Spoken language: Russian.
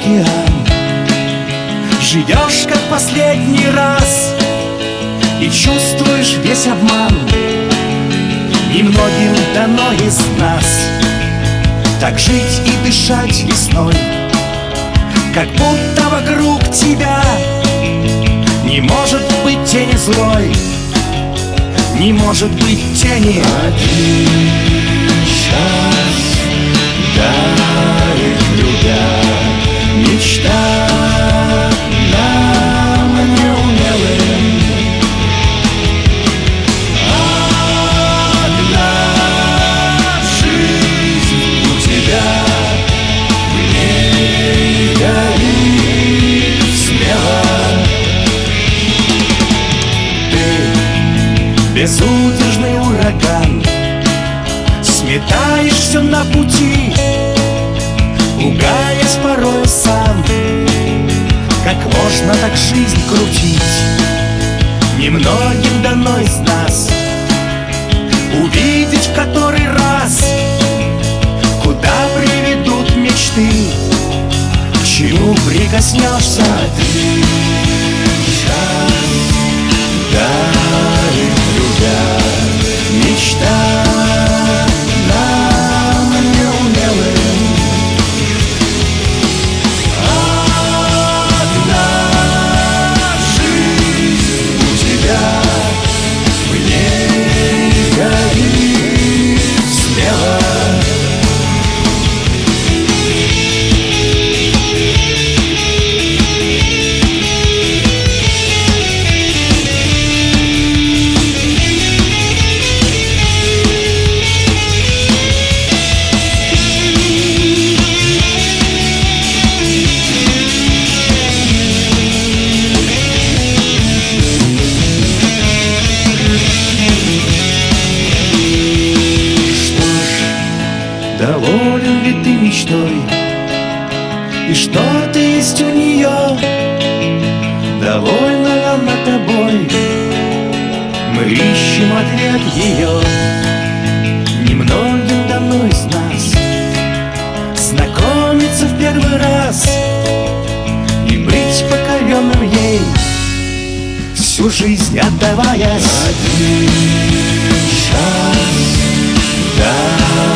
океан. Живешь как последний раз и чувствуешь весь обман. Немногим дано из нас так жить и дышать весной, как будто вокруг тебя не может быть тени злой, не может быть тени. Один час дарит любя мечта нам неумелым. Одна жизнь у тебя, в ней гори смело. Ты безудержный ураган, сметаешь все на пути, пугаясь порою сам. Как можно так жизнь крутить? Немногим дано из нас увидеть в который раз, куда приведут мечты, к чему прикоснешься. Один час дарит любя мечта нам неумелым. Одна жизнь у тебя, в ней гори смело. Доволен ли ты мечтой? И что ты есть у нее? Довольна ли она тобой? Мы ищем ответ ее. Немногим дано из нас знакомиться в первый раз и быть покоренным ей, всю жизнь отдаваясь. Один час, да.